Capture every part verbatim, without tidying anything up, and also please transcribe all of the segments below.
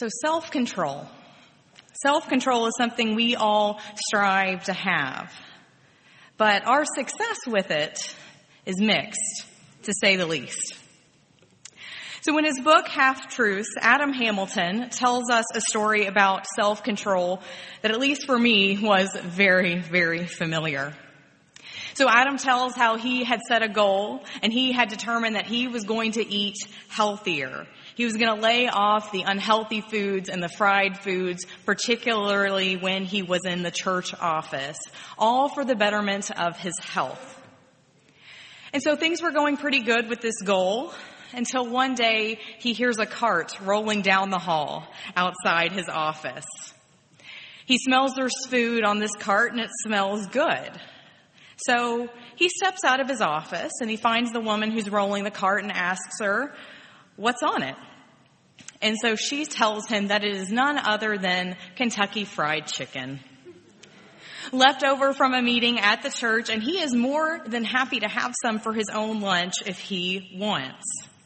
So self-control. Self-control is something we all strive to have. But our success with it is mixed, to say the least. So in his book, Half-Truths, Adam Hamilton tells us a story about self-control that, at least for me, was very, very familiar. So Adam tells how he had set a goal and he had determined that he was going to eat healthier. He was going to lay off the unhealthy foods and the fried foods, particularly when he was in the church office, all for the betterment of his health. And so things were going pretty good with this goal until one day he hears a cart rolling down the hall outside his office. He smells there's food on this cart and it smells good. So he steps out of his office and he finds the woman who's rolling the cart and asks her, "What's on it?" And so she tells him that it is none other than Kentucky Fried Chicken, left over from a meeting at the church, and he is more than happy to have some for his own lunch if he wants.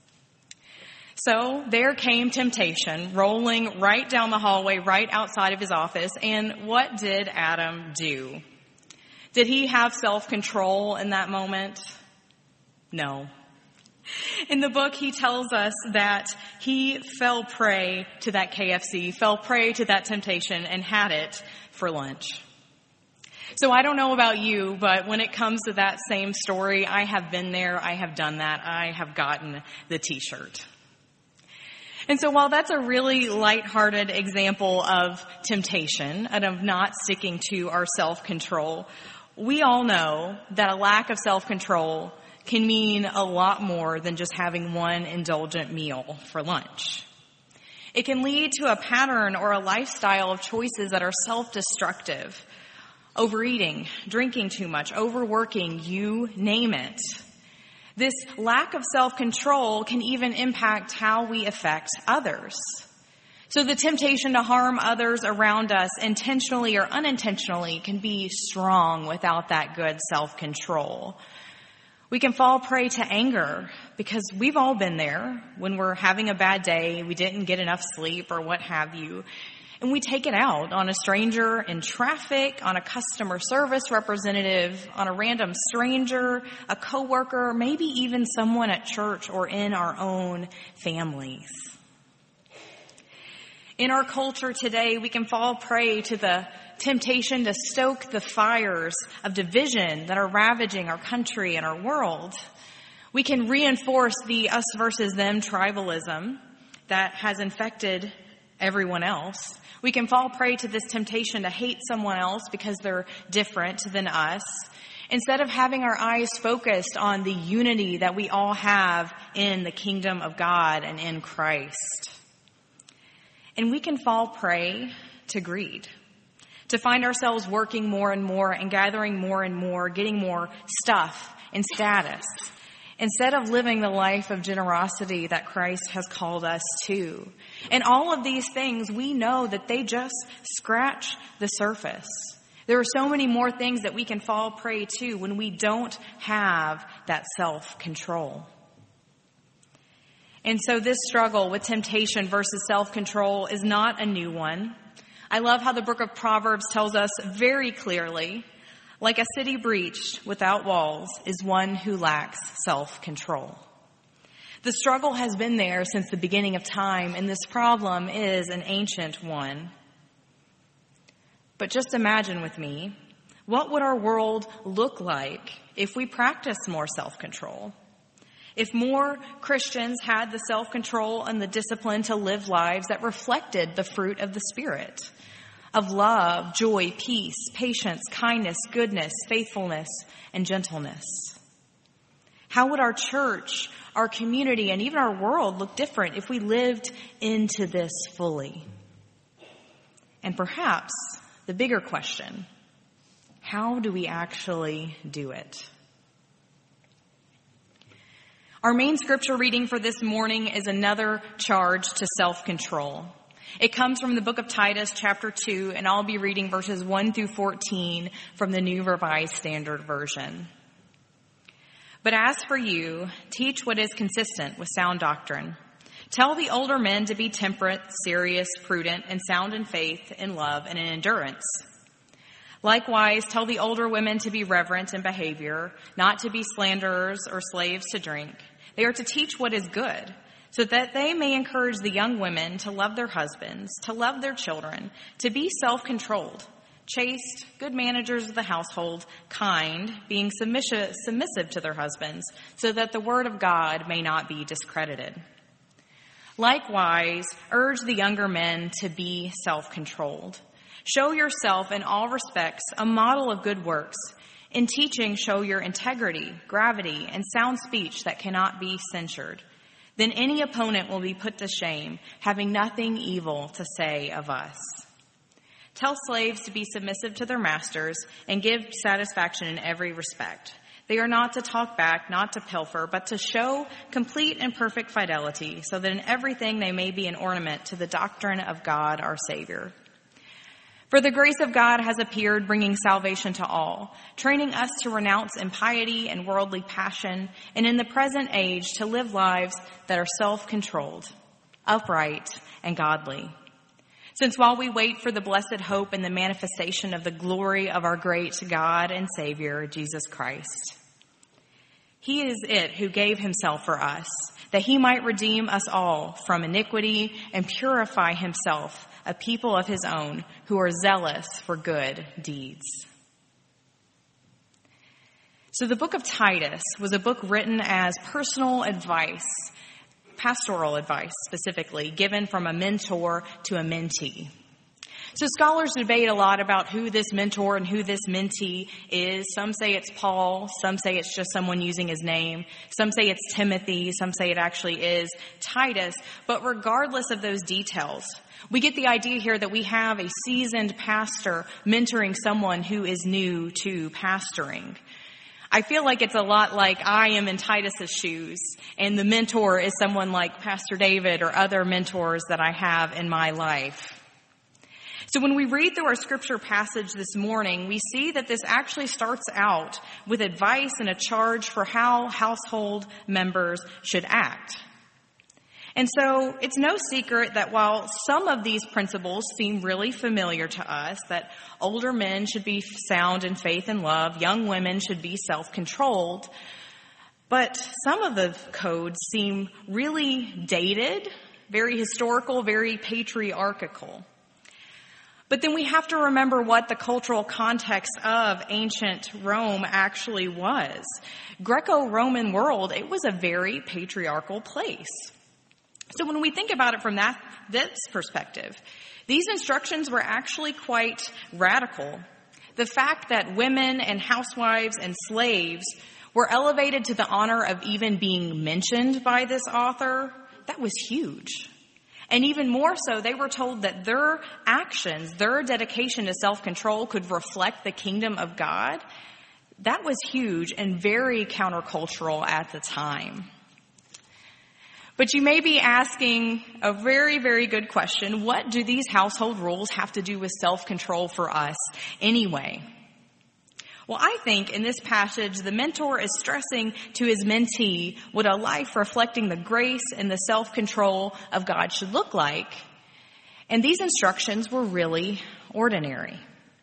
So there came temptation, rolling right down the hallway, right outside of his office. And what did Adam do? Did he have self-control in that moment? No. In the book, he tells us that he fell prey to that K F C, fell prey to that temptation, and had it for lunch. So I don't know about you, but when it comes to that same story, I have been there, I have done that, I have gotten the t-shirt. And so while that's a really lighthearted example of temptation and of not sticking to our self-control, we all know that a lack of self-control can mean a lot more than just having one indulgent meal for lunch. It can lead to a pattern or a lifestyle of choices that are self-destructive. Overeating, drinking too much, overworking, you name it. This lack of self-control can even impact how we affect others. So the temptation to harm others around us, intentionally or unintentionally, can be strong without that good self-control. We can fall prey to anger because we've all been there when we're having a bad day, we didn't get enough sleep or what have you. And we take it out on a stranger in traffic, on a customer service representative, on a random stranger, a coworker, maybe even someone at church or in our own families. In our culture today, we can fall prey to the temptation to stoke the fires of division that are ravaging our country and our world. We can reinforce the us versus them tribalism that has infected everyone else. We can fall prey to this temptation to hate someone else because they're different than us, instead of having our eyes focused on the unity that we all have in the kingdom of God and in Christ. And we can fall prey to greed, to find ourselves working more and more and gathering more and more, getting more stuff and status, instead of living the life of generosity that Christ has called us to. And all of these things, we know that they just scratch the surface. There are so many more things that we can fall prey to when we don't have that self-control. And so this struggle with temptation versus self-control is not a new one. I love how the book of Proverbs tells us very clearly, like a city breached without walls is one who lacks self-control. The struggle has been there since the beginning of time, and this problem is an ancient one. But just imagine with me, what would our world look like if we practiced more self-control? If more Christians had the self-control and the discipline to live lives that reflected the fruit of the Spirit, of love, joy, peace, patience, kindness, goodness, faithfulness, and gentleness. How would our church, our community, and even our world look different if we lived into this fully? And perhaps the bigger question, how do we actually do it? Our main scripture reading for this morning is another charge to self-control. It comes from the book of Titus, chapter two, and I'll be reading verses one through fourteen from the New Revised Standard Version. But as for you, teach what is consistent with sound doctrine. Tell the older men to be temperate, serious, prudent, and sound in faith, in love, and in endurance. Likewise, tell the older women to be reverent in behavior, not to be slanderers or slaves to drink. They are to teach what is good, so that they may encourage the young women to love their husbands, to love their children, to be self-controlled, chaste, good managers of the household, kind, being submissive, submissive to their husbands, so that the word of God may not be discredited. Likewise, urge the younger men to be self-controlled. Show yourself in all respects a model of good works. In teaching, show your integrity, gravity, and sound speech that cannot be censured. Then any opponent will be put to shame, having nothing evil to say of us. Tell slaves to be submissive to their masters and give satisfaction in every respect. They are not to talk back, not to pilfer, but to show complete and perfect fidelity, so that in everything they may be an ornament to the doctrine of God our Savior. For the grace of God has appeared, bringing salvation to all, training us to renounce impiety and worldly passion, and in the present age to live lives that are self-controlled, upright, and godly. Since while we wait for the blessed hope and the manifestation of the glory of our great God and Savior, Jesus Christ. He is it who gave himself for us, that he might redeem us all from iniquity and purify himself a people of his own who are zealous for good deeds. So the book of Titus was a book written as personal advice, pastoral advice specifically, given from a mentor to a mentee. So scholars debate a lot about who this mentor and who this mentee is. Some say it's Paul. Some say it's just someone using his name. Some say it's Timothy. Some say it actually is Titus. But regardless of those details, we get the idea here that we have a seasoned pastor mentoring someone who is new to pastoring. I feel like it's a lot like I am in Titus's shoes, and the mentor is someone like Pastor David or other mentors that I have in my life. So when we read through our scripture passage this morning, we see that this actually starts out with advice and a charge for how household members should act. And so it's no secret that while some of these principles seem really familiar to us, that older men should be sound in faith and love, young women should be self-controlled, but some of the codes seem really dated, very historical, very patriarchal. But then we have to remember what the cultural context of ancient Rome actually was. Greco-Roman world, it was a very patriarchal place. So when we think about it from that this perspective, these instructions were actually quite radical. The fact that women and housewives and slaves were elevated to the honor of even being mentioned by this author, that was huge. And even more so, they were told that their actions, their dedication to self-control could reflect the kingdom of God. That was huge and very countercultural at the time. But you may be asking a very, very good question. What do these household rules have to do with self-control for us anyway? Well, I think in this passage, the mentor is stressing to his mentee what a life reflecting the grace and the self-control of God should look like. And these instructions were really ordinary.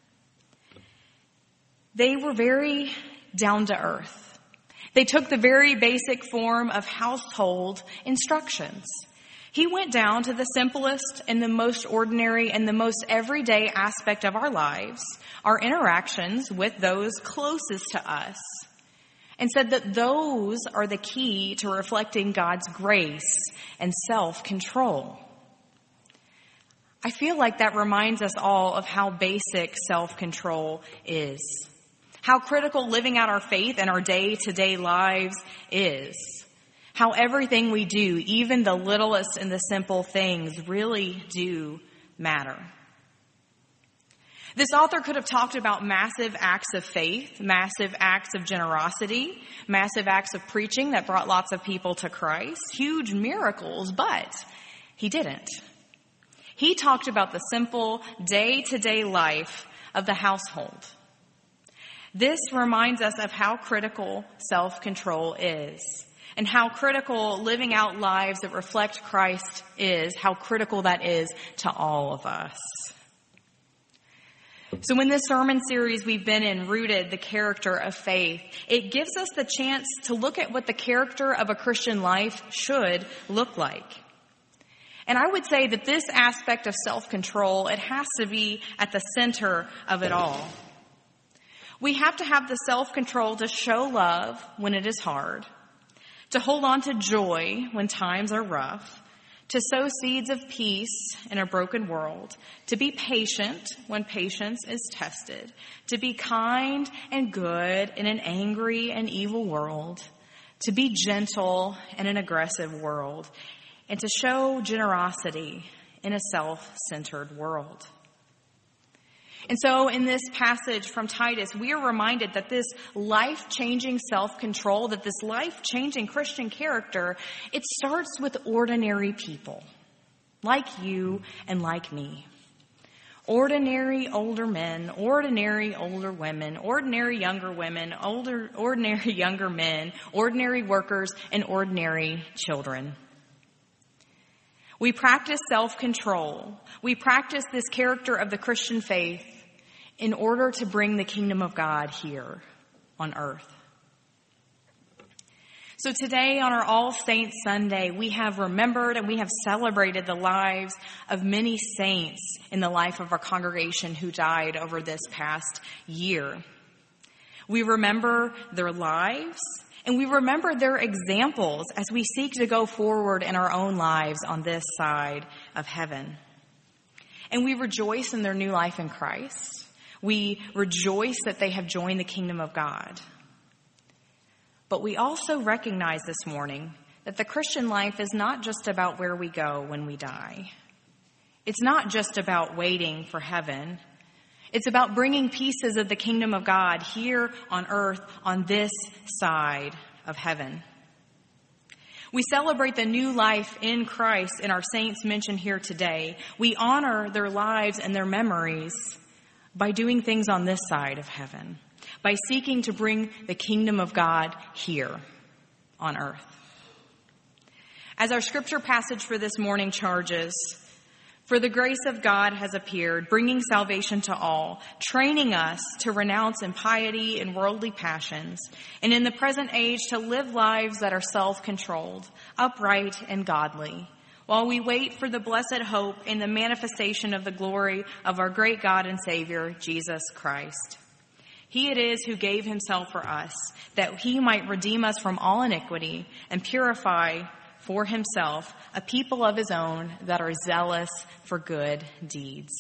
They were very down to earth. They took the very basic form of household instructions. He went down to the simplest and the most ordinary and the most everyday aspect of our lives, our interactions with those closest to us, and said that those are the key to reflecting God's grace and self-control. I feel like that reminds us all of how basic self-control is, how critical living out our faith and our day-to-day lives is. How everything we do, even the littlest and the simple things, really do matter. This author could have talked about massive acts of faith, massive acts of generosity, massive acts of preaching that brought lots of people to Christ, huge miracles, but he didn't. He talked about the simple day-to-day life of the household. This reminds us of how critical self-control is. and how critical living out lives that reflect Christ is, how critical that is to all of us. So in this sermon series we've been in, Rooted, the Character of Faith, it gives us the chance to look at what the character of a Christian life should look like. And I would say that this aspect of self-control, it has to be at the center of it all. We have to have the self-control to show love when it is hard, to hold on to joy when times are rough, to sow seeds of peace in a broken world, to be patient when patience is tested, to be kind and good in an angry and evil world, to be gentle in an aggressive world, and to show generosity in a self-centered world. And so in this passage from Titus, we are reminded that this life-changing self-control, that this life-changing Christian character, it starts with ordinary people, like you and like me. Ordinary older men, ordinary older women, ordinary younger women, older, ordinary younger men, ordinary workers, and ordinary children. We practice self-control. We practice this character of the Christian faith in order to bring the kingdom of God here on earth. So today on our All Saints Sunday, we have remembered and we have celebrated the lives of many saints in the life of our congregation who died over this past year. We remember their lives, and we remember their examples as we seek to go forward in our own lives on this side of heaven. And we rejoice in their new life in Christ. We rejoice that they have joined the kingdom of God. But we also recognize this morning that the Christian life is not just about where we go when we die. It's not just about waiting for heaven. It's about bringing pieces of the kingdom of God here on earth on this side of heaven. We celebrate the new life in Christ in our saints mentioned here today. We honor their lives and their memories by doing things on this side of heaven, by seeking to bring the kingdom of God here on earth. As our scripture passage for this morning charges, for the grace of God has appeared, bringing salvation to all, training us to renounce impiety and worldly passions, and in the present age to live lives that are self-controlled, upright, and godly, while we wait for the blessed hope and the manifestation of the glory of our great God and Savior, Jesus Christ. He it is who gave himself for us, that he might redeem us from all iniquity and purify for himself a people of his own that are zealous for good deeds.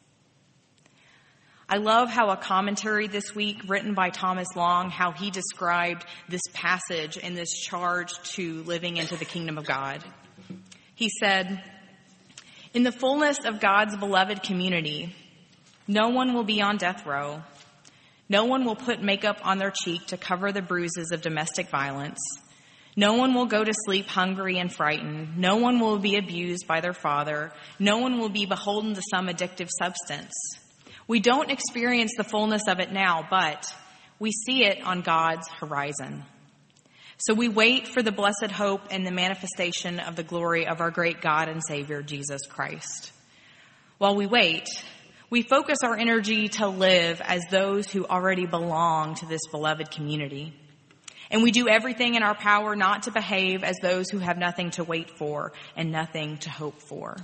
I love how a commentary this week written by Thomas Long, how he described this passage and this charge to living into the kingdom of God. He said, "In the fullness of God's beloved community, no one will be on death row. No one will put makeup on their cheek to cover the bruises of domestic violence. No one will go to sleep hungry and frightened. No one will be abused by their father. No one will be beholden to some addictive substance. We don't experience the fullness of it now, but we see it on God's horizon. So we wait for the blessed hope and the manifestation of the glory of our great God and Savior, Jesus Christ. While we wait, we focus our energy to live as those who already belong to this beloved community. And we do everything in our power not to behave as those who have nothing to wait for and nothing to hope for."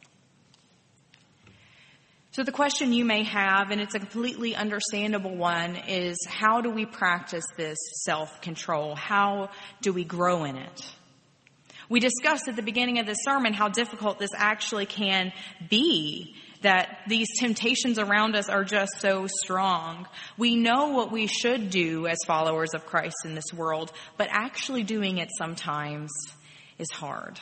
So the question you may have, and it's a completely understandable one, is how do we practice this self-control? How do we grow in it? We discussed at the beginning of this sermon how difficult this actually can be, that these temptations around us are just so strong. We know what we should do as followers of Christ in this world, but actually doing it sometimes is hard.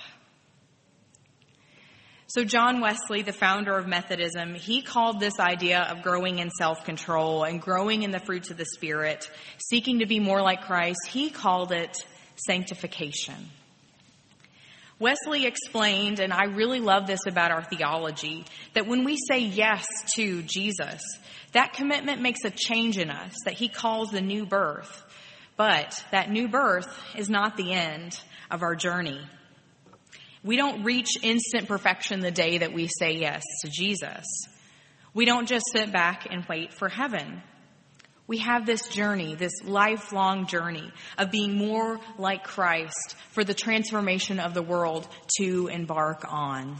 So John Wesley, the founder of Methodism, he called this idea of growing in self-control and growing in the fruits of the Spirit, seeking to be more like Christ, he called it sanctification. Wesley explained, and I really love this about our theology, that when we say yes to Jesus, that commitment makes a change in us that he calls the new birth. But that new birth is not the end of our journey. We don't reach instant perfection the day that we say yes to Jesus. We don't just sit back and wait for heaven. We have this journey, this lifelong journey of being more like Christ for the transformation of the world to embark on.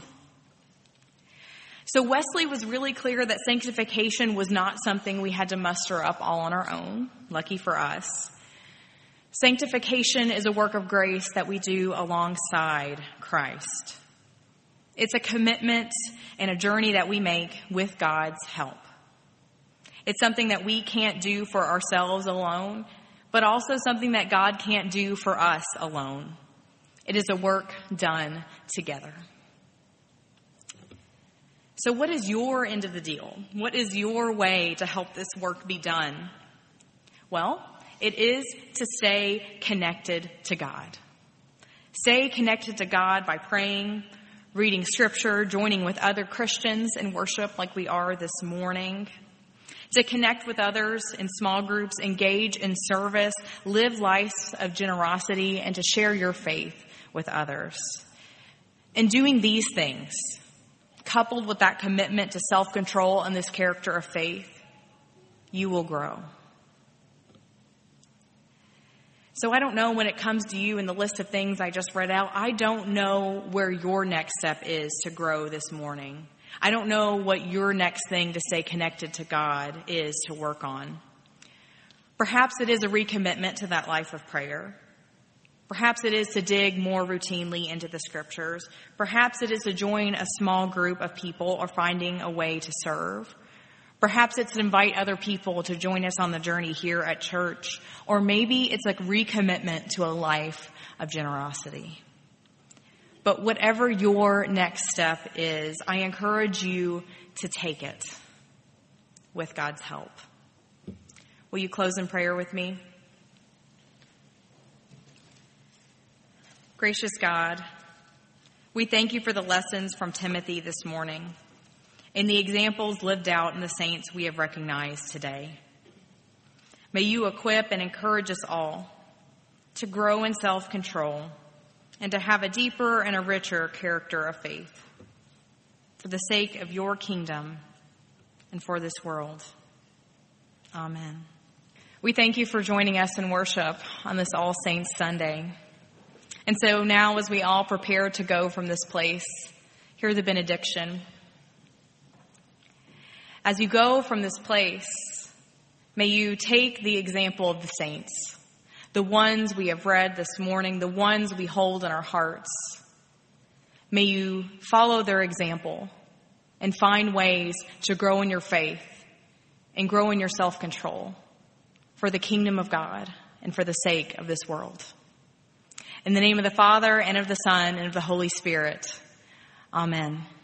So Wesley was really clear that sanctification was not something we had to muster up all on our own. Lucky for us. Sanctification is a work of grace that we do alongside Christ. It's a commitment and a journey that we make with God's help. It's something that we can't do for ourselves alone, but also something that God can't do for us alone. It is a work done together. So what is your end of the deal? What is your way to help this work be done? Well, it is to stay connected to God. Stay connected to God by praying, reading scripture, joining with other Christians in worship like we are this morning. To connect with others in small groups, engage in service, live lives of generosity, and to share your faith with others. In doing these things, coupled with that commitment to self-control and this character of faith, you will grow. So I don't know when it comes to you in the list of things I just read out, I don't know where your next step is to grow this morning. I don't know what your next thing to stay connected to God is to work on. Perhaps it is a recommitment to that life of prayer. Perhaps it is to dig more routinely into the scriptures. Perhaps it is to join a small group of people or finding a way to serve. Perhaps it's to invite other people to join us on the journey here at church. Or maybe it's a recommitment to a life of generosity. But whatever your next step is, I encourage you to take it with God's help. Will you close in prayer with me? Gracious God, we thank you for the lessons from Timothy this morning and the examples lived out in the saints we have recognized today. May you equip and encourage us all to grow in self-control and to have a deeper and a richer character of faith for the sake of your kingdom and for this world. Amen. We thank you for joining us in worship on this All Saints Sunday. And so now as we all prepare to go from this place, hear the benediction. As you go from this place, may you take the example of the saints, the ones we have read this morning, the ones we hold in our hearts. May you follow their example and find ways to grow in your faith and grow in your self-control for the kingdom of God and for the sake of this world. In the name of the Father, and of the Son, and of the Holy Spirit. Amen.